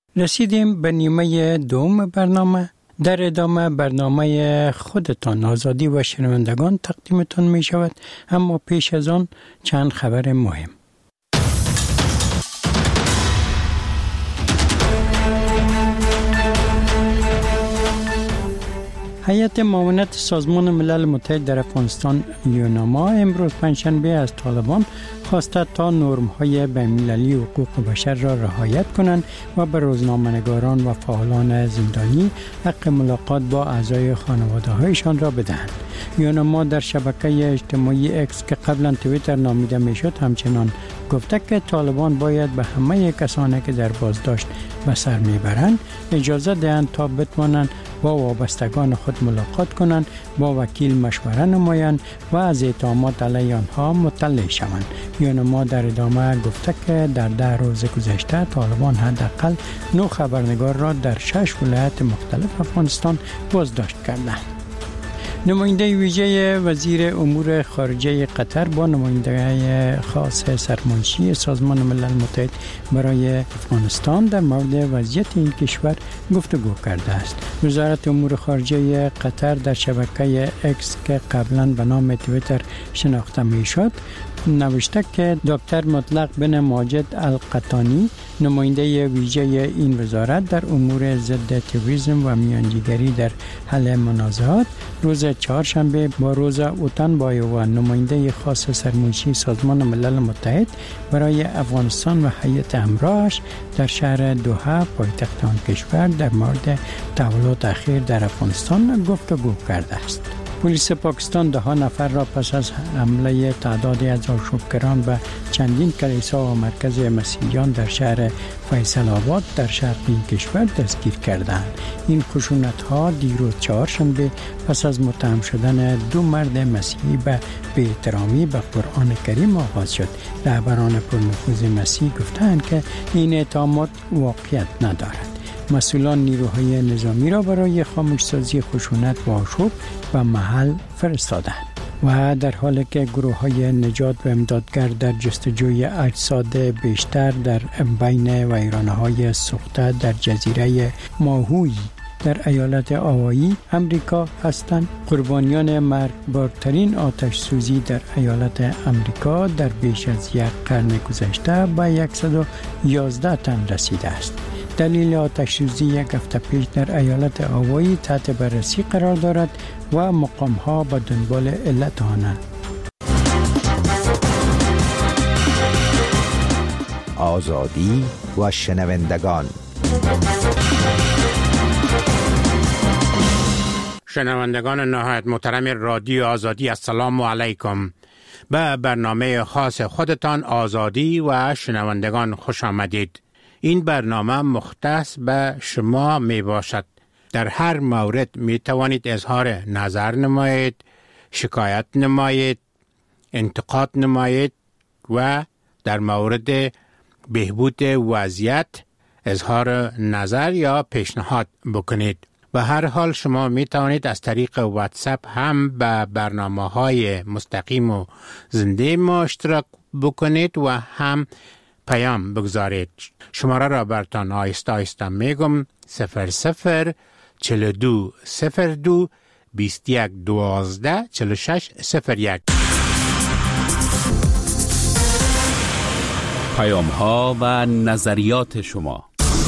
رسیدیم به نیمه دوم برنامه. در ادامه برنامه خودتان آزادی و شنوندگان تقدیمتان می شود، اما پیش از آن چند خبر مهم. هیئت معاونت سازمان ملل متحد در افغانستان یوناما امروز پنجشنبه از طالبان خواسته تا نرم‌های بین‌المللی حقوق بشر را رعایت کنند و به روزنامه‌نگاران و فعالان زندانی حق ملاقات با اعضای خانواده‌هایشان را بدهند. یوناما در شبکه اجتماعی اکس که قبلا توییتر نامیده میشد همچنان گفته که طالبان باید به همه کسانی که در بازداشت به سر میبرند اجازه دهند تا بتوانند با وابستگان خود ملاقات کنند، با وکیل مشوره نمایند و از اتهامات علیه آنها مطلع شوند. یوناما در ادامه گفته که در 10 روز گذشته طالبان حداقل 9 خبرنگار را در 6 ولایت مختلف افغانستان بازداشت کردند. نماینده ویژه وزیر امور خارجه قطر با نماینده خاص سرمنشی سازمان ملل متحد برای افغانستان در مورد وضعیت این کشور گفتگو کرده است. وزارت امور خارجه قطر در شبکه اکس که قبلا به نام توییتر شناخته میشد نوشته که دکتر مطلق بن ماجد القطانی نماینده ویژه این وزارت در امور ضد تروریسم و میانجیگری در حل منازعات روز چهارشنبه با روزا اوتانبای و نماینده خاص سرمنشی سازمان ملل متحد برای افغانستان و هیئت همراهش در شهر دوحه پایتخت آن کشور در مورد تحولات اخیر در افغانستان گفتگو کرده است. پلیس پاکستان 10 نفر را پس از حمله تعدادی از آشوبگران به چندین کلیسا و مرکز مسیحیان در شهر فیصل آباد در شرقی کشور دستگیر کردند. این خشونت‌ها دیروز چهارشنبه پس از متهم شدن 2 مرد مسیحی به بی‌احترامی به قرآن کریم آغاز شد. رهبران پرنفوذ مسیحی گفتند که این اتهامات واقعیت ندارد. مسئولان نیروهای نظامی را برای خاموش‌سازی خشونت و آشوب به محل فرستادند و در حالی که گروه‌های نجات و امدادگر در جستجوی اجساد بیشتر در بین ویرانه‌های سوخته در جزیره ماهوی در ایالت آوایی امریکا هستند، قربانیان مرگبارترین آتش سوزی در ایالت امریکا در بیش از 1 قرن گذشته به 111 تن رسیده است. دلیل آتش سوزی 1 هفته پیش در ایالت آوایی تحت بررسی قرار دارد و مقام‌ها به دنبال علت آنند. آزادی و شنوندگان. شنوندگان نهایت محترم رادیو آزادی، السلام علیکم. به برنامه خاص خودتان آزادی و شنوندگان خوش آمدید. این برنامه مختص به شما می باشد. در هر مورد می توانید اظهار نظر نمایید، شکایت نمایید، انتقاد نمایید و در مورد بهبود وضعیت اظهار نظر یا پیشنهاد بکنید. به هر حال شما می توانید از طریق واتساپ هم به برنامه‌های مستقیم و زنده ما اشتراک بکنید و هم پیام بگذارید. شماره را براتان آهسته آهسته میگم: 00 42 02 21 12 46 01. پیام ها و نظریات شما.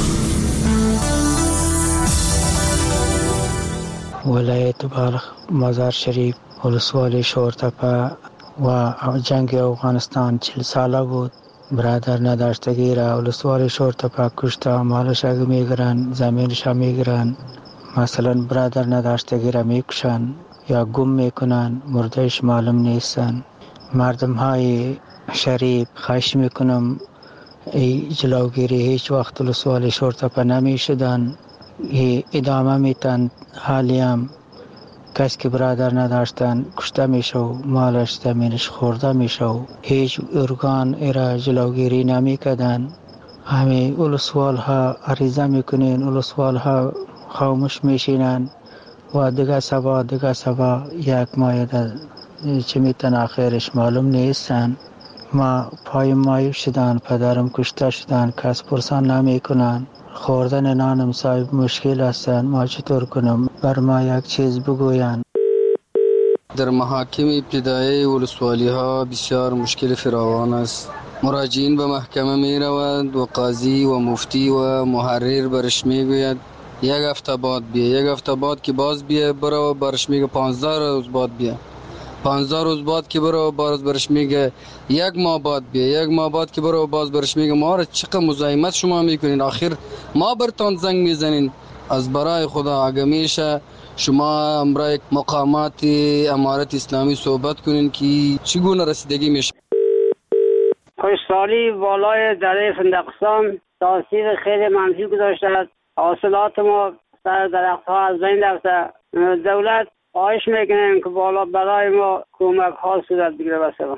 ولایت بلخ، مزار شریف، ولسوالی شورتپه و جنگ افغانستان 40 ساله بود. برادر نداشتگی را ولسوالی شورتپه کشته، مالش اگه میگرن، زمینش هم میگرن. مثلا برادر نداشتگی را میکشن یا گم میکنن، مردهش معلوم نیستن. مردم های شریف خواهش میکنم ای جلوگیری هیچ وقت ولسوالی شورتپه نمیشدن، ادامه میتن. حالی هم کسی که برادر نداشتن کشته میشه و مالش زمینش خورده میشه و هیچ ارگان ایرا جلوگیری نمیکردن. همه ولسوال ها عریضه میکنین، ولسوال ها خاموش میشینن و دیگه سبا یک ماه چه میتن آخرش معلوم نیستن. ما پای مایو شدن، پدرم کشته شدن، کس پرسان نمی کنن. خوردن نانم صاحب مشکل هستن. ما چطور کنم؟ بر ما یک چیز بگوین. در محاکم ابتدایی ولسوالی ها بسیار مشکل فراوان است. مراجعین به محکمه می روند و قاضی و مفتی و محرر برش می گوید یک هفته بعد بیا، یک هفته بعد که باز بیا برو، برش میگه 15 روز بعد بیا، 15 روز بعد که برو باز برش میگه یک ماه بعد بیا، یک ماه بعد که برو باز برش میگه ما را چقدر مزاحمت شما میکنین، آخر ما برتان زنگ میزنین. از برای خدا اگه میشه شما امرای مقامات امارت اسلامی صحبت کنین که چگونه رسیدگی میشه. خشکسالی بالای دره فندقستان تاثیر خیلی منفی گذاشته است. حاصلات ما سر درخت ها از بین رفته. دولت خواهش میکنیم که بالا برای ما کمک ها صورت بگیره. بسیار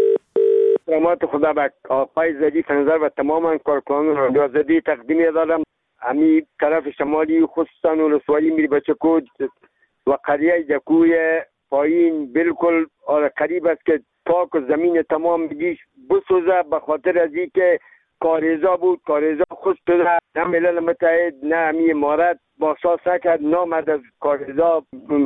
رحمت خدا به آقای زدی فنظر و تماما کارکنان رادیو زدی تقدیم دارم. امی طرف شمالی خصوصا ولسوالی میری بچکود و قریه جکوی پایین بالکل قریب است که پاک و زمین تمام میگیش بسوزه به خاطر از این که کاریزا بود. کاریزا خود شده، نه ملل متحد نه امی امارت باساس نکرد، نامد از کاریزا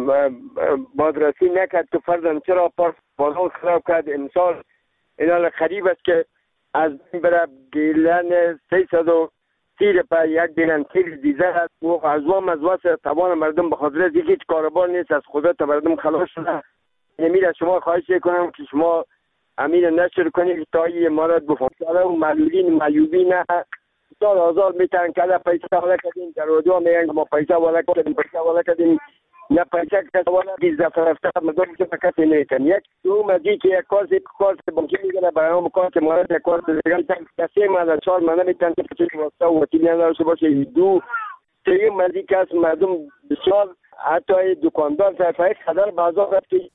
بازرسی نکرد که فرزن چرا بازار خراب کرد. امسال اینا قریب است که از بین بره گیلن 330 پا یک گیلن تیر دیزه هست و ازوام از واسه توان مردم به خاطر از هیچ کاربار نیست، از خدا تا مردم خلاص شده. امیر از شما خواهش کنم که شما امیر نشر کنید تا این امارت بفهمه و معلولین معیوبین سال آزاد میتن که پیسه والا کردیم در رادیو میگن که ما پیسه والا کردیم نه پیسه کسی والا بیز دفعه رفته مردم که کسی نیتن. یک دوم از این که یک کارت بانکی میگره برای هم کارت امارت یک کارت دیگه کسی مالا 4 مالا میتن که چیزی واسه و وکیلی نداشته باشه. دو سیم از این که از مردم بسیار حتی دکاندار طرفه خدر بازار رفت که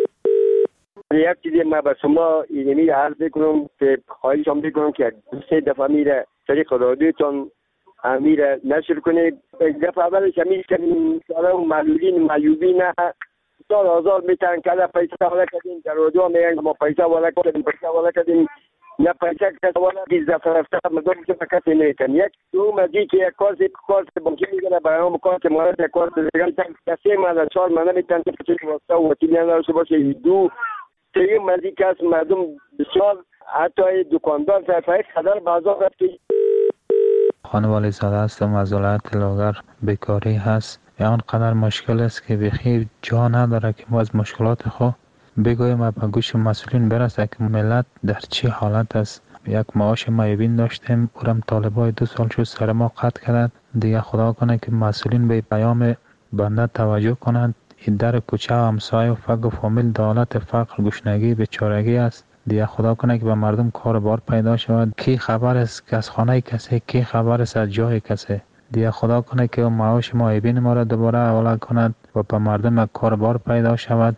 یک چیزی ما به شما اینمی عرض کنم که خواهش هم بکنم که 3 دفعه میره طریق رادیوتون امیر نشر کنید. یک دفعه اولش امیر کنیم سالا و معلولین معیوبین سال آزاد میتن که پیسه والا کردیم در رادیو میگن که ما پیسه والا کردیم نه پیسه کسی والا بیز دفعه رفته مردم که کسی نیتن. یک دوم از این که یک کارت بانکی میگره برای هم کارت امارت یک کارت دیگه کسی مالا 4 مالا میتن که چیزی واسه و وکیلی نداشته باشه. دو سیم از این که از مردم بسیار حتی دکاندار طرفه خدر بازار رفت که خانوالی زاده هستم از ولایت لاغر. بیکاری هست آنقدر مشکل است که بخیر جا نداره که ما از مشکلات خود بگویم و به گوش مسئولین برسه که ملت در چه حالت است. یک معاش معیوبین داشتیم اورم طالبای 2 سال شد سر ما قطع کردند. دیگه خدا کنه که مسئولین به پیام بنده توجه کنند. این در کوچه و همسایه و فقر و فامیل دولت فقر گشنگی بیچارگی است. دیگه خدا کنه که به مردم کار بار پیدا شود. کی خبر است که از خانه کسی، کی خبر است از جای کسی. دیگه خدا کنه که معاش معیوبین ما را دوباره حواله کند و به مردم کار بار پیدا شود.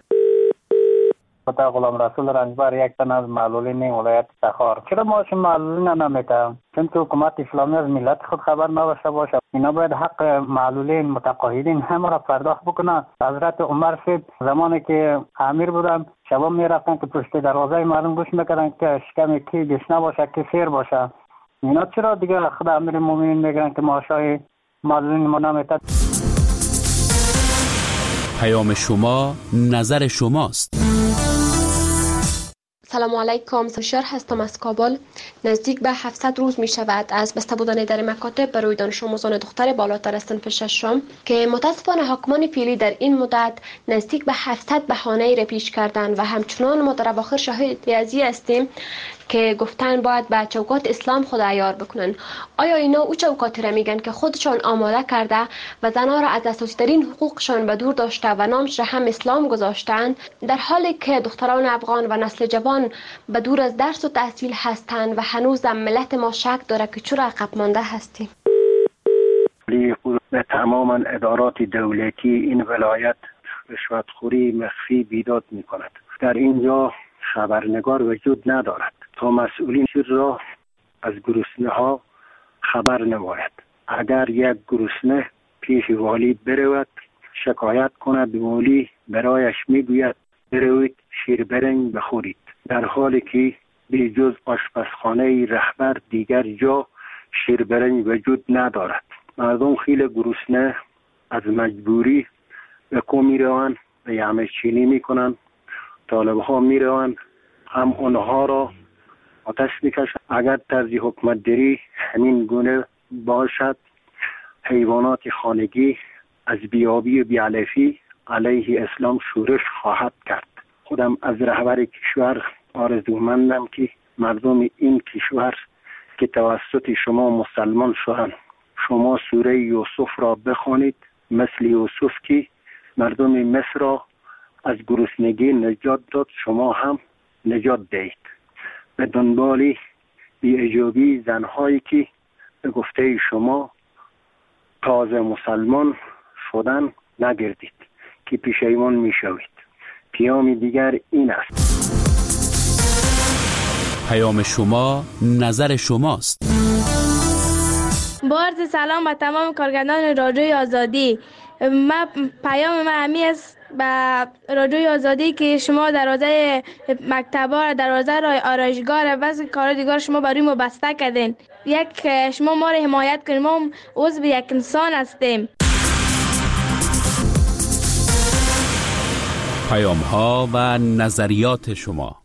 خدا غلام رسول رنجبر یک تن از معلولین ولایت تخار. چرا معاش معلولین نمیده؟ چون که حکومت اسلامی از ملت خود خبر نداشته باشه. اینا باید حق معلولین متقاعدین همه را پرداخت بکنن. حضرت عمر صاحب زمانی که امیر بودن شبا میرفتن که پشت دروازه مردم گوش میکردن که شکم کی گشنه باشه کی سیر باشه. اینا چرا دیگه خدا امیر مومنین میگن که معاشای معلولین ما نمیده؟ پیام شما نظر شماست. سلام علیکم. سشار هستم از کابل. نزدیک به 700 روز می شود از بسته بودن در مکاتب برای دانش آموزان دختر بالاتر از صنف ششم که متاسفانه حاکمان فعلی در این مدت نزدیک به 700 بهانه را پیش کردند و همچنان ما در اواخر شاهد ریاضی هستیم که گفتن باید به چوکات اسلام خود عیار بکنن. آیا اینا او چوکاتی را میگن که خودشان آماده کرده و زنها را از اساسی ترین حقوقشان به دور داشته و نامش را هم اسلام گذاشتند، در حالی که دختران افغان و نسل جوان به دور از درس و تحصیل هستند و هنوز ملت ما شک داره که چرا عقب مانده هستیم. به تماما ادارات دولتی این ولایت رشوتخوری مخفی بیداد می کند. در اینجا خبرنگار وجود ندارد تا مسئولین را از گرسنه ها خبر نماید. اگر یک گرسنه پیش والی برود شکایت کند، والی برایش میگوید بروید شیر برنج بخورید، در حالی که به جز آشپزخانه رهبر دیگر جا شیربرنج وجود ندارد. مردم خیلی گرسنه از مجبوری به کو میروند و یعمه چینی میکنند. طالب ها میروند هم اونها را آتش میکشند. اگر طرز حکمت داری همین گونه باشد، حیوانات خانگی از بیابی و بیعلفی علیه اسلام شورش خواهد کرد. خودم از رهبر کشور آرزومندم که مردم این کشور که توسط شما مسلمان شدند، شما سوره یوسف را بخوانید، مثل یوسف که مردم مصر را از گرسنگی نجات داد، شما هم نجات دهید. به دنبال بی‌اجابی زنهایی که به گفته شما تازه مسلمان شدن نگردید که پشیمان میشوید. پیام دیگر این است: پیام شما نظر شماست. با عرض سلام به تمام کارگردان رادیوی آزادی. پیام من همی است به رادیوی آزادی که شما دروازه مکتبا، دروازه آرایشگاه و کار دیگر شما برای ما بسته کردین. شما ما را حمایت کنید، ما عضو یک انسان هستیم. پیام ها و نظریات شما.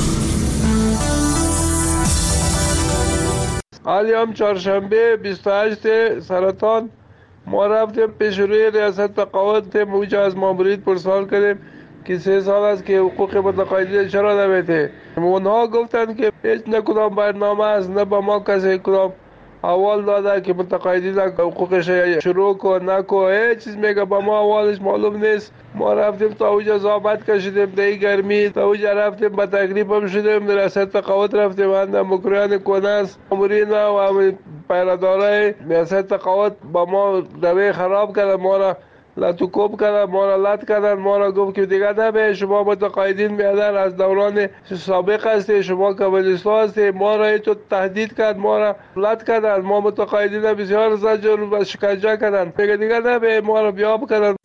حالی چهارشنبه 28 سرطان ما رفتیم پیش روی ریاست تقاعد، موجه از مامورید پرسان کردیم که 3 سال است که حقوق متقاعدین چرا نمیده. اونها گفتند که هیچ نه کدام برنامه است، نه با ما کسی کدام اول داده که متقاعدین حقوقش شروع کن نکن، هیچ چیز میگه با ما اولش معلوم نیست. ما رفتیم تا اوجا زحمت کشیدیم در گرمی، تا اوجا رفتیم با تکلیف هم شدیم، در ریاست تقاعد رفتیم، اندم مکریان کنست مامورین و پیرادارای ریاست تقاعد با ما روی خراب کردن، ما را لطوکوب کردن، ما را لط کردن، ما را گفت که دیگه نبه شما متقاعدین میادن از دوران سابق هستی، شما کمونیستا هستی. ما را تو تهدید کرد، ما را لط کردن، ما متقاعدین بسیار زجر و شکنجه کردن، میگه دیگه نبه ما را بیاب کردن.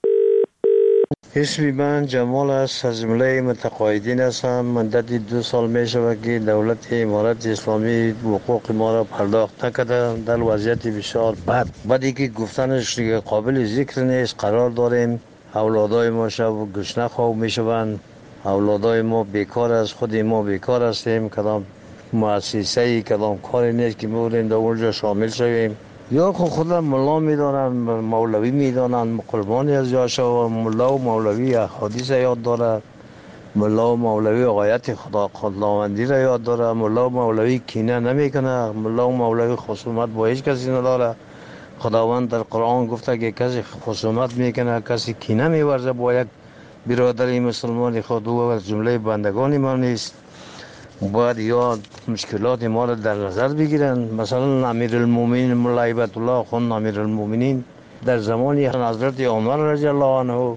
اسمی من جمال است، از جمله متقاعدین هستم. مدتی 2 سال می شود که دولت امارت اسلامی حقوق ما را پرداخت نکرده، در وضعیت بسیار بد. بعدی که گفتنش قابل ذکر نیست. قرار داریم اولادای ما شب گشنه خواب می شوند، اولادای ما بیکار است، خود ما بیکار هستیم، کدام مؤسسه‌ای کدام کاری نیست که می‌بودیم در اونجا شامل شویم. یا خودم ملا میدانن، مولوی میدانن، قربانی از یاشا. ملا و مولوی احادیث یاد داره، ملا و مولوی آیت خداوندی را یاد داره، ملا و مولوی کینه نمیکنه، ملا و مولوی خصومت با هیچ کسی نداره. خداوند در قرآن گفته که کسی خصومت میکنه، کسی کینه میورزه با یک برادری مسلمان خود، او از جمله بندگان ما نیست. باید یا مشکلات ما را در نظر بگیرن. مثلا امیرالمومنین مولا هیبت الله خان امیرالمومنین در زمانی حضرت عمر رضی الله عنه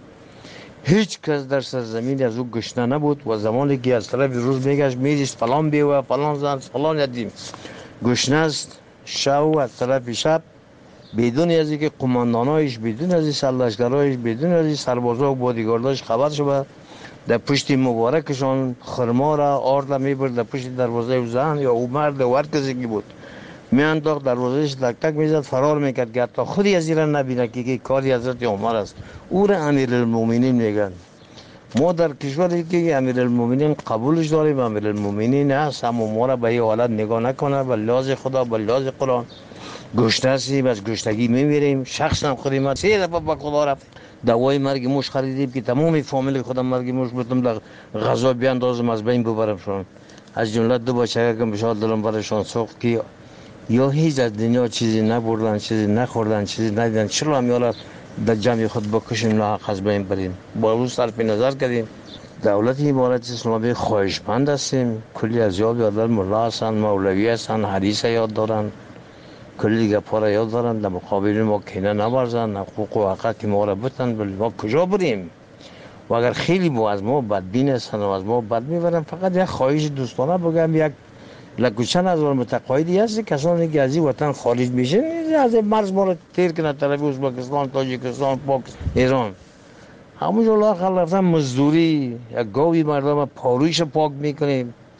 هیچ کس در سرزمین از او گشنه نبود و زمانی که از طرف روز میگشت میدیست فلان بیوه فلان زن فلان یدیم گشنه است، شب از طرف شب بدون از اینکه قماندانایش، بدون از سرلشکرایش، بدون از سربازا و بادیگارداش خبر شد، در پشت مبارکشان خرما را آرد میبرد در پشت دروازه زن یا او مرد و هر کسی که بود میانداخت دروازهش تک تک میزد، فرار میکرد که حتی خودی از ایران نبینه که کاری حضرت عمر است. او را امیرالمومنین میگن. ما در کشوری که امیرالمومنین قبولش داریم، امیرالمومنین هست، اما ما را به این حالت نگاه نکنه. به لحاظ خدا، به لحاظ قرآن گشنه هستیم، از گشتگی میمیریم. شخصا خودی من 3 دفعه به خدا رفت دوای مرگ موش خریدیم که تمام فامیل خودم مرگ موش بودم در غذا بیاندازم از بین ببرمشون. از جمله 2 بچه که بشار دلم برشان سوخت که یا هیچ از دنیا چیزی نبردن، چیزی نخوردن، چیزی ندیدن، چرا هم یالا در جمع خود بکشیم ناحق از بین بریم. با روز صرف نظر کردیم. دولت امارت اسلامی خواهشمند هستیم. کلی از یاد یادر ملا هستن، مولوی هستن، حدیث یاد دارن، کلی گپا را یاد دارن. در مقابل ما کینه نورزن، حقوق و حقوق ما را بتن. بل ما کجا بریم؟ و اگر خیلی با از ما بدبین هستن و از ما بد میبرن، فقط یک خواهش دوستانه بگم، یک لکوچن از متقاعدی هست کسانی که از این وطن خارج میشن از مرز ما را تیر کنه، طرف ازبکستان، تاجیکستان، پاکستان، ایران، همونجا لاخر رفتن مزدوری. یک گاوی مردم پارویش پاک میکنیم،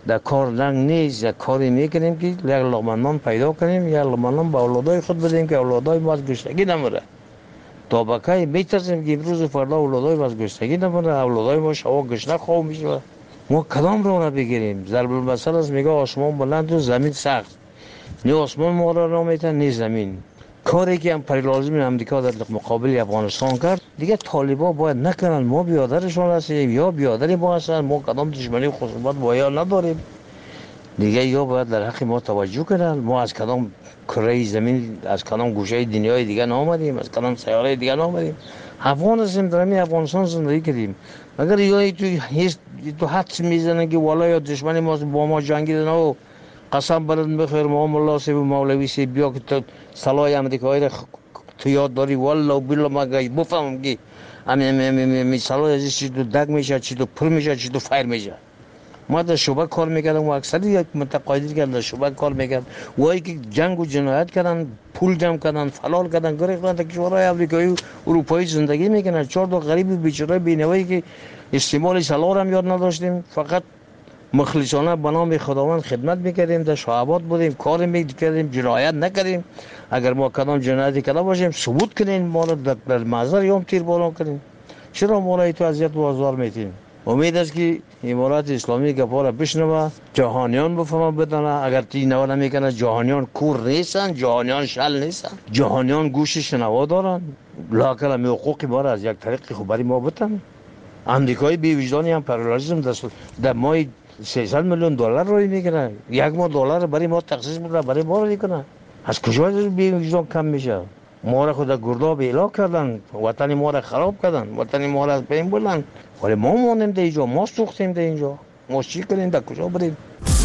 در کار لنگ نیست، یک کاری میکنیم که یک لقمه نان پیدا کنیم، یک لقمه نان به اولادای خود بدیم که اولادای ما از گشنگی نمره. تا بکای میترسیم که امروز و فردا اولادای ما از گشنگی نمره، اولادای ما شوا گشنه خواه میشه. ما کدام را بگیریم؟ ضرب المثل است میگه آسمان بلند و زمین سخت. نه آسمان ما را میتن نه زمین. کاری که امپریالیسم امریکا در مقابل افغانستان کرد دیگه طالبا باید نکنن. ما بیادرشون هستیم یا بیادری ما هستن. ما کدام دشمنی خصوصیت با یا نداریم دیگه. یا باید در حق ما توجه کنن. ما از کدام کره زمین، از کدام گوشه دنیای دیگه نآمدیم، از کدام سیاره دیگه نآمدیم. افغان هستیم، در همین افغانستان زندگی کردیم. اگر یا تو حدس میزنن که والا یا دشمنی ما با ما جنگیدن و قسم برد بخیر ما ملا سی و مولوی سی بیا که تو سلاح امریکایی را تو یاد داری والله بالله ما بفهمم که همین سلاح ازش چی تو دگ میشه، چی تو پر میشه، چی تو فایر میشه. ما در شعبه کار میکردم و اکثری یک متقاعدی که در شعبه کار میکرد وایی که جنگ و جنایت کردن، پول جمع کردن، فلال کردن، گریختن تا کشورهای آمریکایی و اروپایی زندگی میکنن. 4 تا غریب بیچاره بینوایی که استعمال سلاح هم یاد نداشتیم، فقط مخلصانه به نام خداوند خدمت میکردیم، در شعبات بودیم، کار میکردیم، جنایت نکردیم. اگر ما کدام جنایتی کرده باشیم ثبوت کنین، ما را در محضر یوم تیر بالان کنین. چرا ما را تو اذیت و آزار میتین؟ امید است که امارات اسلامی گپا را بشنوه، جهانیان بفهمن بدانه. اگر تی نوا نمیکنه جهانیان کور نیستن، جهانیان شل نیستن، جهانیان گوش شنوا دارن. لاکل می حقوق ما را از یک طریق خبری ما بتن. امریکایی بی وجدانی هم امپریالیسم در ماه 300 میلیون دلار روی میکنه. $1 میلیون برای ما تخصیص میکنه، برای ما رو میکنه. از کجا بی وجدان کم میشه؟ ما را خود گرداب اعلا کردن، وطن ما را خراب کردن، وطن ما را از بین بردن. ولی ما مانیم در اینجا، ما سوختیم در اینجا. ما چی کنیم؟ در کجا بریم؟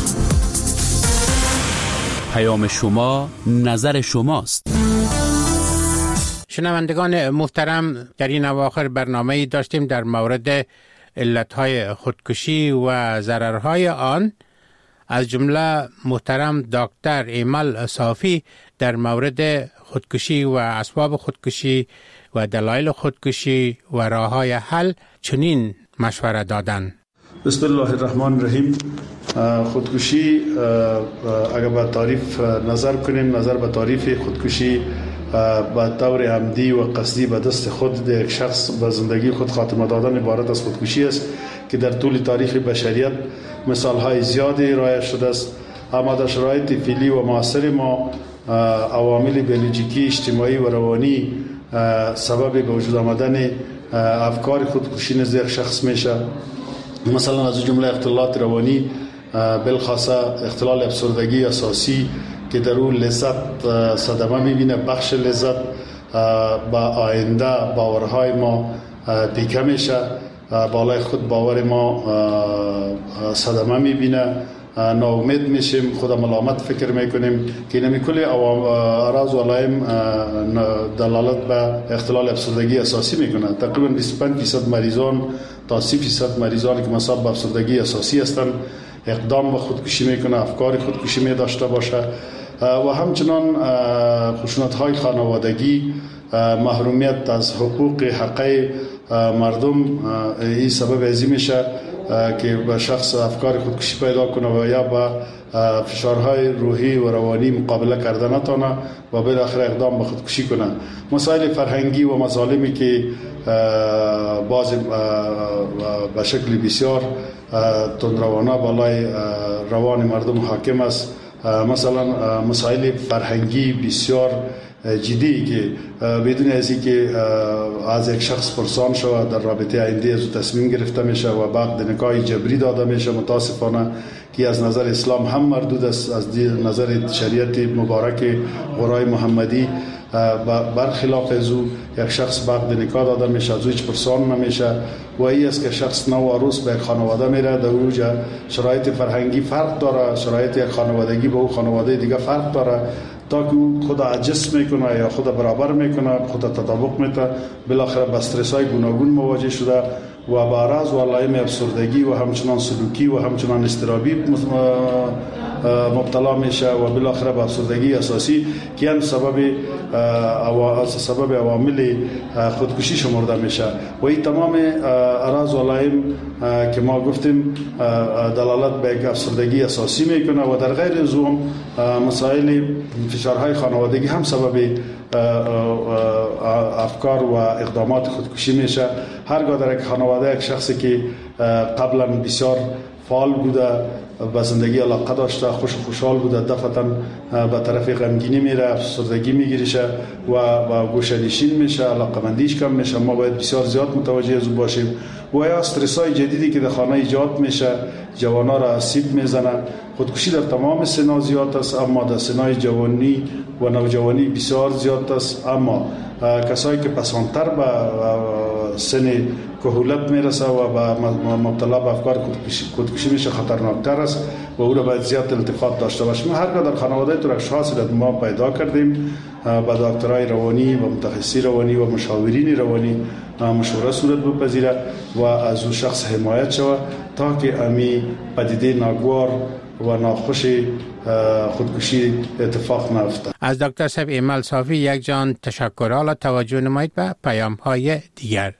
پیام شما نظر شماست. شنوندگان محترم، در این اواخر برنامه‌ای داشتیم در مورد علتهای خودکشی و ضررهای آن. از جمله محترم دکتر ایمل صافی در مورد خودکشی و اسباب خودکشی و دلایل خودکشی و راههای حل چنین مشوره دادند. بسم الله الرحمن الرحیم. خودکشی اگر به تعریف نظر کنیم، نظر به تعریف خودکشی به طور عمدی و قصدی به دست خود یک شخص به زندگی خود خاتمه دادن عبارت از خودکشی است که در طول تاریخ بشریت مثالهای زیادی رایج شده است. اما در شرایط فعلی و معاصر ما عوامل بیولوژیکی، اجتماعی و روانی سبب به وجود آمدن افکار خودکشی نزد یک شخص میشه. مثلا از جمله اختلالات روانی، بالخاصه اختلال افسردگی اساسی که در اون لذت صدمه میبینه، بخش لذت با آینده باورهای ما پیکه میشه، بالای خود باور ما صدمه میبینه، ناامید میشیم، خود ملامت فکر میکنیم که نمی کلی اعراض و علائم دلالت به اختلال افسردگی اساسی میکنه. تقریبا 25% مریضان تا 30% مریضانی که مصاب به افسردگی اساسی هستند اقدام به خودکشی میکنه، افکار خودکشی می داشته باشه. و همچنان خشونت‌های خانوادگی، محرومیت از حقوق حقوق مردم، این سبب عظیم میشه که به شخص افکار خودکشی پیدا کنه و یا با فشارهای روحی و روانی مقابله کرده نتونه و بالاخره اقدام به خودکشی کنه. مسائل فرهنگی و مظالمی که بعضی به شکل بسیار تندروانه بالای روان مردم حاکم است. مثلا مسائل فرهنگی بسیار جدی که بدون از اینکه از یک شخص پرسان شود در رابطه آینده از تصمیم گرفته میشه و بعد نکاح جبری داده میشه، متاسفانه که از نظر اسلام هم مردود است، از نظر شریعت مبارک قرآن محمدی برخلاف از او یک شخص بعد نکاح داده میشه، از او هیچ پرسان نمیشه و این است که شخص نو عروس به خانواده میره. در اونجا شرایط فرهنگی فرق داره، شرایط یک خانوادگی به او خانواده دیگه فرق داره، تا که خود عجز میکنه یا خود برابر میکنه، خود تطابق میده، بالاخره با استرس های گوناگون مواجه شده و با اعراض و علائم افسردگی و همچنان سلوکی و همچنان اضطرابی مبتلا میشه و بالاخره به افسردگی اساسی که هم سبب عوامل خودکشی شمرده میشه و این تمام اعراض و علائم که ما گفتیم دلالت به یک افسردگی اساسی میکنه و در غیر از اون مسائل فشارهای خانوادگی هم سبب افکار و اقدامات خودکشی میشه. هرگاه در یک خانواده یک شخصی که قبلا بسیار فعال بوده، به زندگی علاقه داشته، خوش و خوشحال بوده، دفعتا به طرف غمگینی میره، افسردگی میگیریشه و گوشه‌نشین میشه، علاقه‌مندیش کم میشه. ما باید بسیار زیاد متوجه از او باشیم. و یا استرس‌های جدیدی که در خانه ایجاد میشه جوانا را آسیب میزنه. خودکشی در تمام سن‌ها زیاد است، اما در سن‌های جوانی و نوجوانی بسیار زیاد است. اما کسایی که پسانتر به سن کهولت میرسه و مبتلا به افکار خودکشی میشه خطرناکتر است و او را باید زیاد التفات داشته باشیم. هرگاه در خانواده تو اشخاصی را ما پیدا کردیم، با دکترای روانی و متخصصی روانی و مشاورین روانی مشوره صورت بپذیره و از او شخص حمایت شود تا که امی پدیده ناگوار و ناخوش خودکشی اتفاق نیفتد. از دکتر صاحب ایمل صافی یک جان تشکر. حالا توجه نمایید به پیام های دیگر.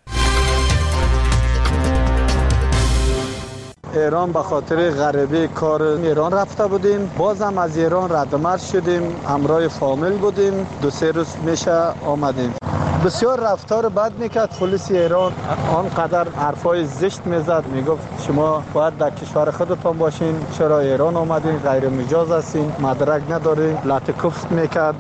ایران به خاطر غریبه کار ایران رفته بودیم، بازم از ایران ردمرد شدیم، همراه فامیل بودیم، 2-3 روز میشه آمدیم. بسیار رفتار بد میکرد پلیس ایران، آنقدر حرفای زشت میزد، میگفت شما باید در کشور خودتان باشین، چرا ایران آمدین، غیر مجاز هستین، مدرک ندارین، لطکفت میکرد.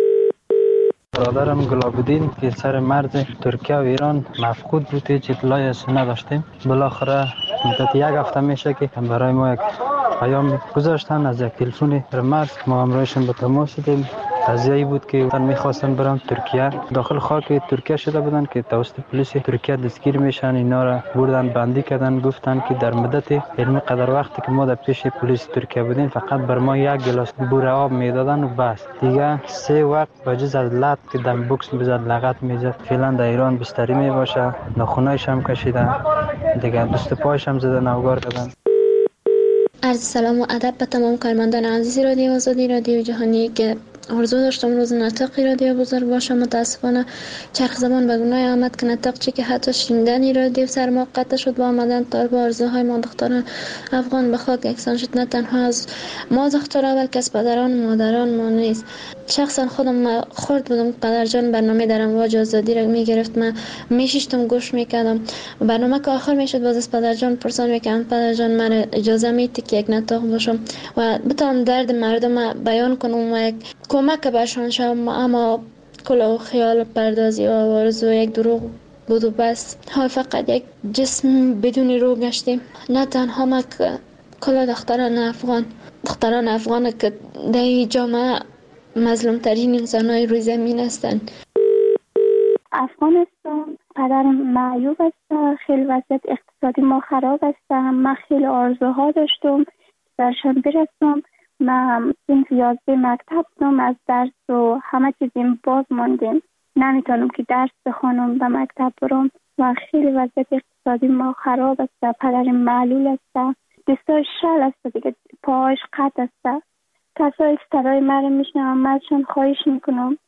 برادرم گلاب‌الدین که سر مرز ترکیه و ایران مفقود بود، هیچ اطلاعی از نداشتیم. بالاخره مدت 1 هفته میشه که برای ما یک پیام گذاشتن از یک تلفن مرز، ما همراهشون به تماس شدیم. قضیه‌ای بود که میخواستن برن ترکیه، داخل خاک ترکیه شده بودن که توسط پلیس ترکیه دستگیر میشن. اینا را بردن بندی کردن، گفتن که در مدت علمی قدر وقتی که ما در پیش پلیس ترکیه بودیم فقط بر ما 1 گلاس بوره آب میدادن و بس، دیگه 3 وقت بجز از لط که دم بوکس میزد، لغت میزد. فعلا در ایران بستری میباشه، ناخونایش هم کشیدن، دیگه دست پایش هم زدن، اوگار کردن. عرض سلام و ادب به تمام کارمندان عزیز رادیو آزادی، رادیو جهانی که آرزو داشتم روز نطقی رادیو بزرگ باشه. متاسفانه چرخ زمان به گناه آمد که نطق چی که حتی شنیدن رادیو سر ما قطع شد با آمدن طالب آرزوهای ما دختران افغان به خاک یکسان شد. نه تنها از ما دخترها بلکه از پدران و مادران ما نیست. شخصا خودم خورد بودم قدرجان برنامه در امواج آزادی را میگرفت، من میشیشتم گوش میکردم. برنامه که آخر میشد باز از پدرجان پرسان میکردم پدرجان من اجازه میدی که یک نطق باشم و بتونم درد مردم بیان کنم و یک کمک بهشان شدم. اما کل خیال پردازی و آرزو یک دروغ بود و بس. حال فقط یک جسم بدون روح گشتیم. نه تنها ما که کل دختران افغان که در این جامعه مظلوم ترین انسان‌های روی زمین هستند. افغانستان قدر معیوب است، خیلی وضعیت اقتصادی ما خراب است. من خیلی آرزوها داشتم درشان برسم. من امتیاز مکتب دارم، از درس و همه چیزیم باز ماندیم، نمیتونم که درس بخونم به مکتب برم و خیلی وضعیت اقتصادی ما خراب است. پدرم معلول است، دستاش شل است دیگه، پاهاش قطع است. کسایی که صدای مرا میشنوم ازشون خواهش میکنم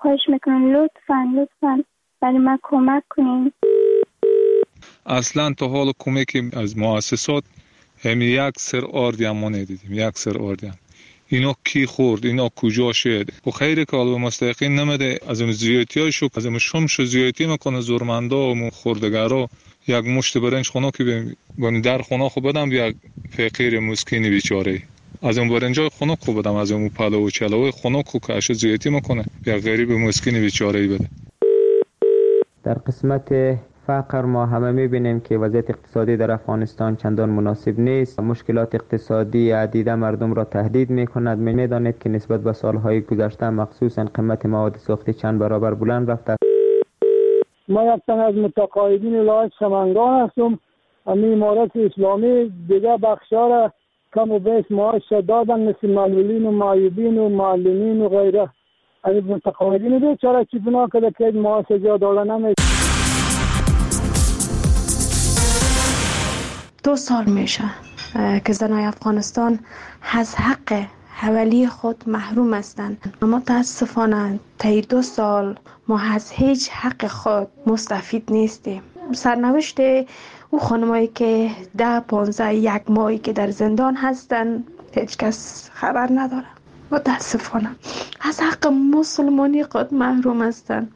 لطفاً برای من کمک کنین. اصلا تا حال کمکی از مؤسسات هم 1 سر آردی هم ما ندیدیم. 1 سر آردی هم. اینا کی خورد، اینا کجا شد و خیلی که به مستحقین نمیده. از اون زیادتیاشو از اون شمشو زیادتی میکنه زورمندا و خوردگارا. یک مشت برنج خونه که ببین در خونه خو بدم یک فقیر مسکین بیچاره، از اون برنجای خونه خو بدم، از اون پلو و چلو خونه خو که اش زیادتی میکنه یک غریب مسکین بیچاره بده. در قسمت فقر ما همه میبینیم که وضعیت اقتصادی در افغانستان چندان مناسب نیست. مشکلات اقتصادی عدیده مردم را تهدید میکند. میدانید که نسبت به سالهای گذشته مخصوصا قیمت مواد سوختی چند برابر بلند رفته. ما یک تن از متقاعدین ولایت سمنگان هستم. امارت اسلامی دیگه بخشا را کم و بیش معاش دادن، مثل معلولین و معیوبین و معلمین و غیره. از متقاعدین بیچاره چی بنا کرده که معاش جا دادن نمیشه. 2 سال میشه که زنای افغانستان از حق حوالی خود محروم هستند. متاسفانه طی 2 سال ما از هیچ حق خود مستفید نیستیم. سرنوشت او خانمایی که 10 15 1 ماهی که در زندان هستند هیچ کس خبر نداره. متاسفانه از حق مسلمانی خود محروم هستند.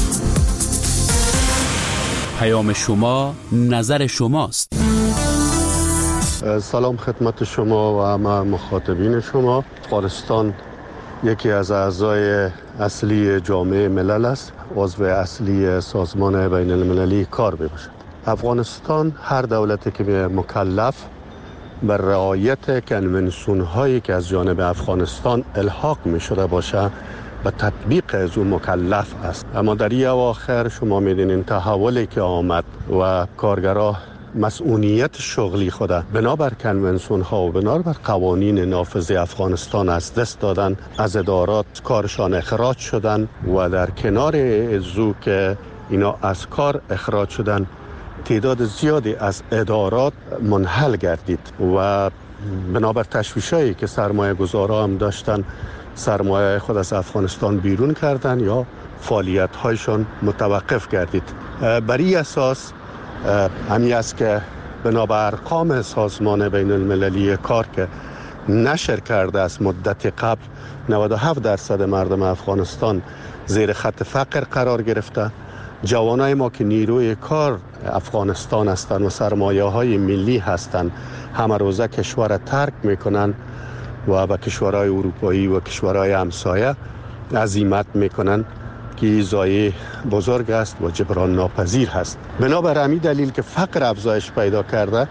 پیام شما نظر شماست. سلام خدمت شما و مخاطبین شما. افغانستان یکی از اعضای اصلی جامعه ملل است، عضو اصلی سازمان بین المللی کار میباشد. افغانستان هر دولتی که مکلف بر رعایت کنونسیون هایی که از جانب افغانستان الحاق می شده باشه به تطبیق از اون مکلف است. اما در این اواخر شما میدونین تحولی که آمد و کارگرها مسئولیت شغلی خود بنابر کنونسیون ها و بنابر قوانین نافذ افغانستان از دست دادن، از ادارات کارشان اخراج شدن و در کنار ازو که اینا از کار اخراج شدن تعداد زیادی از ادارات منحل گردید و بنابر تشویشایی که سرمایه گذارا هم داشتن سرمایه خود از افغانستان بیرون کردن یا فعالیت هایشان متوقف گردید. بر این اساس همین است که بنابر ارقام سازمان بین المللی کار که نشر کرده از مدت قبل 97% مردم افغانستان زیر خط فقر قرار گرفته. جوانای ما که نیروی کار افغانستان هستند و سرمایه های ملی هستند همه روزه کشور ترک میکنن و به کشورهای اروپایی و کشورهای همسایه عزیمت میکنن که ضایعه بزرگ است و جبران ناپذیر هست. بنابر همین دلیل که فقر افزایش پیدا کرده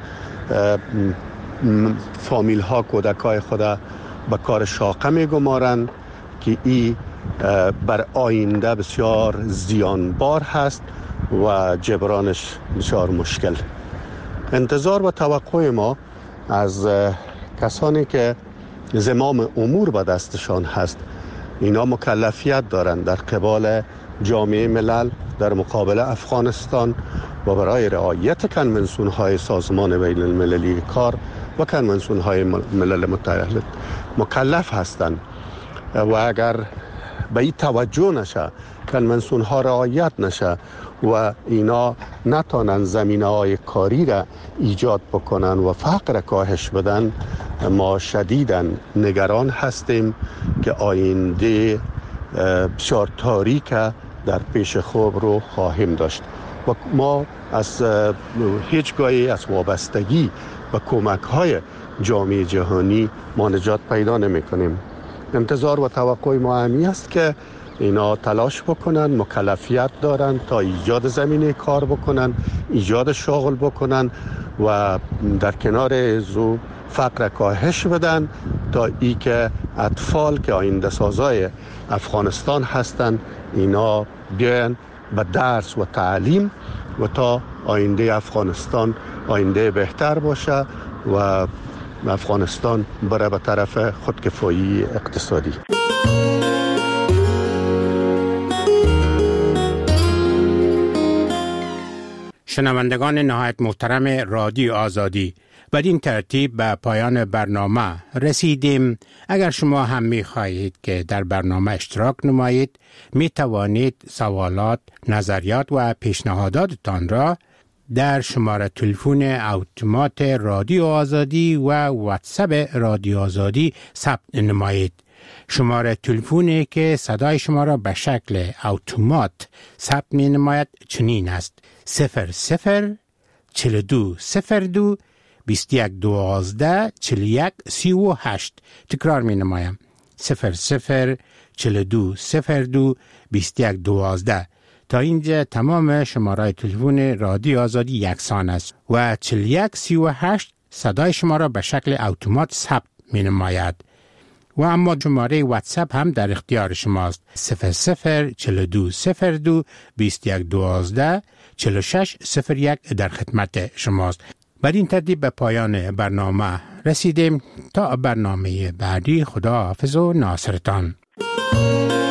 فامیل ها کودکای خود به کار شاقه میگمارند که این بر آینده بسیار زیانبار هست و جبرانش بسیار مشکل. انتظار و توقع ما از کسانی که زمام امور به دستشان هست اینا مکلفیت دارند در قبال جامعه ملل در مقابل افغانستان و برای رعایت کنونسیون های سازمان بین المللی کار و کنونسیون های ملل متحد مکلف هستند و اگر به این توجه نشه، کنونسیون ها رعایت نشه و اینا نتانن زمینه های کاری را ایجاد بکنن و فقر کاهش بدن، ما شدیداً نگران هستیم که آینده بسیار تاریک در پیش خوب رو خواهیم داشت و ما از هیچگاهی از وابستگی و کمک های جامعه جهانی ما نجات پیدا نمی کنیم. انتظار و توقع ما همی است که اینا تلاش بکنن، مکلفیت دارن تا ایجاد زمینه کار بکنن، ایجاد شغل بکنن و در کنار ازو فقر کاهش بدن تا ای که اطفال که آینده سازای افغانستان هستن اینا بیان به درس و تعلیم و تا آینده افغانستان آینده بهتر باشه و افغانستان بره به طرف خودکفایی اقتصادی. شنوندگان نهایت محترم رادیو آزادی، بدین ترتیب به پایان برنامه رسیدیم. اگر شما هم می خواهید که در برنامه اشتراک نمایید می توانید سوالات، نظریات و پیشنهاداتتان را در شماره تلفن اتومات رادیو آزادی و واتساپ رادیو آزادی ثبت نمایید. شماره تلفنی که صدای شما را به شکل اتومات ثبت می نماید چنین است: 00 42 02 21 12 41 38. تکرار می نمایم: 00 42 02 21 12. تا اینجا تمام شماره تلفن رادیو آزادی یکسان است و 41 38 صدای شما را به شکل اتومات ثبت می نماید. و اما شماره واتساپ هم در اختیار شماست: 00 42 02 21 12 46 01 در خدمت شماست. بعد این ترتیب به پایان برنامه رسیدیم. تا برنامه بعدی، خدا حافظ و ناصرتان.